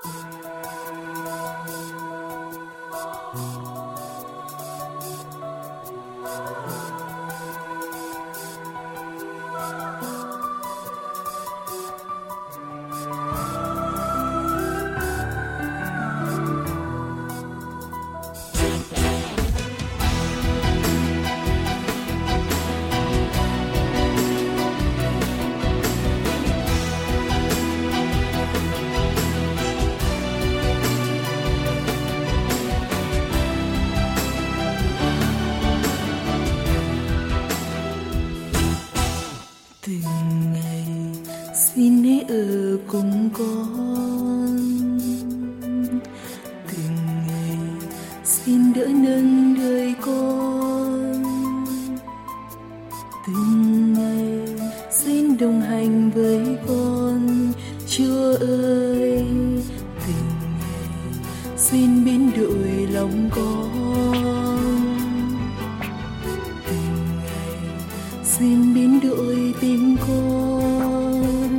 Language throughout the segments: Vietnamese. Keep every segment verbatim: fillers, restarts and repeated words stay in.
Từng ngày xin hãy ở cùng con, từng ngày xin đỡ nâng đời con, từng ngày xin đồng hành với con. Chúa ơi, từng ngày xin biến đổi lòng con, từng ngày xin biến đổi tim con,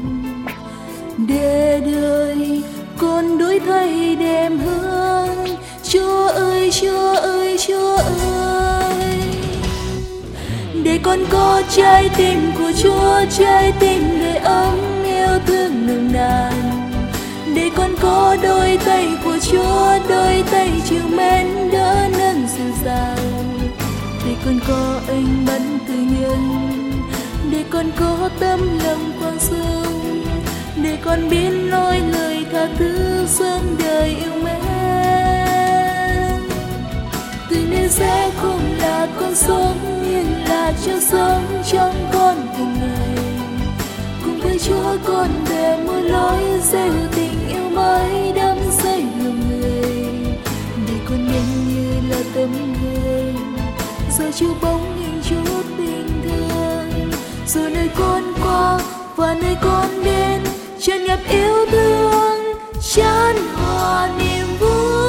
để đời con đổi thay đẹp hơn. Chúa ơi, Chúa ơi, Chúa ơi, để con có trái tim của Chúa, trái tim đầy ấm yêu thương nồng nàn. Để con có đôi tay của Chúa, đôi tay chiều mến đỡ nâng dịu dàng. Để con có ánh bắn tự nhiên, để con có tấm lòng quang sương, để con biết nói lời tha thứ sống đời yêu mến. Từ nay sẽ không là con sống, nhưng là Chúa sống trong con từng ngày. Cùng với Chúa con về muôn lối gieo tình yêu mới đắm say lòng người. Để con nhanh như là tấm gương, giờ chiếu bóng hình Chúa tình thương. Rồi nơi con qua và nơi con đến, tràn ngập yêu thương, chan hòa niềm vui.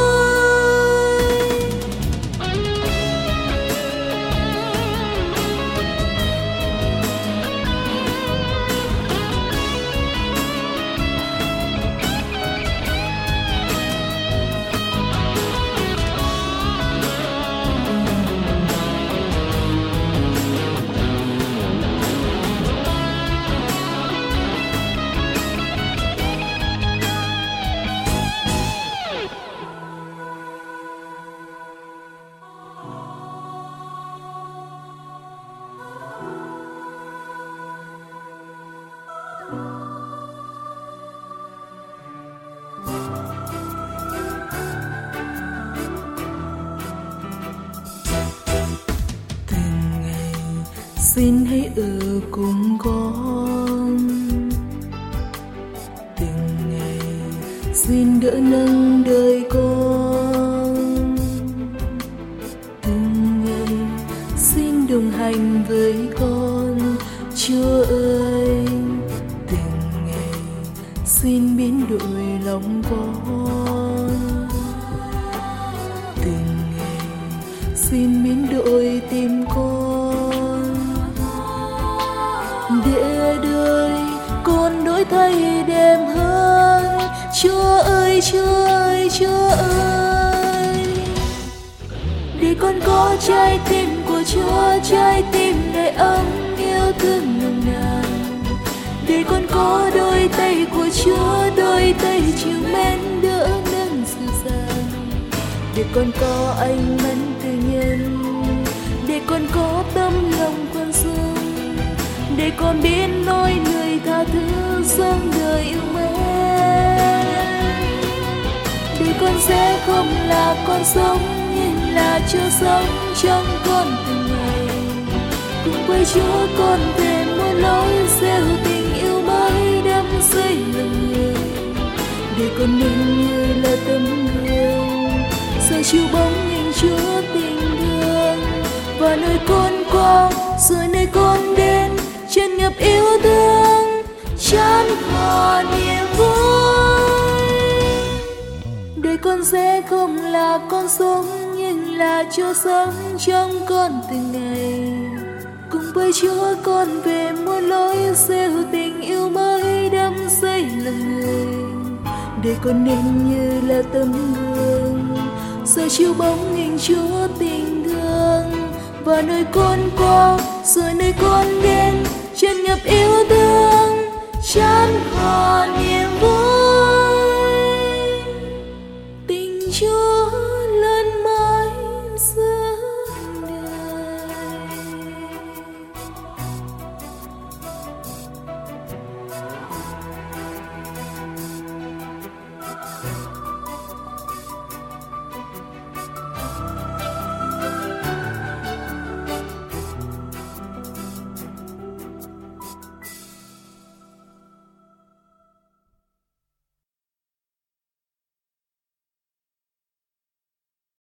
Xin hãy ở cùng con, từng ngày xin đỡ nâng đời con, từng ngày xin đồng hành với con. Chúa ơi, từng ngày xin biến đổi lòng con, từng ngày xin biến đổi tim con, để đời con đổi thay đẹp hơn. Chúa ơi, Chúa ơi, Chúa ơi, để con có trái tim của Chúa, trái tim đầy ấm yêu thương nồng nàn. Để con có đôi tay của Chúa, đôi tay chiều mến đỡ nâng dịu dàng. Để con có ánh mắt tự nhiên, để con có tấm lòng quang sương, để con biết nói lời tha thứ sống đời yêu mến. Để con sẽ không là con sống, nhưng là Chúa sống trong con từng ngày. Cùng với Chúa con về muôn lối gieo tình yêu mới đắm say lòng người. Để con nên như là tấm gương, soi chiếu bóng hình Chúa tình thương. Và nơi con qua, rồi nơi con đến, tràn ngập yêu thương, chan hòa niềm vui. Để con sẽ không là con sống, nhưng là Chúa sống trong con từng ngày. Cùng với Chúa con về muôn lối gieo tình yêu mới đắm say lòng người. để con nên như là tấm gương soi chiếu bóng hình Chúa tình thương. Và nơi con qua rồi nơi con đến chân ngập yêu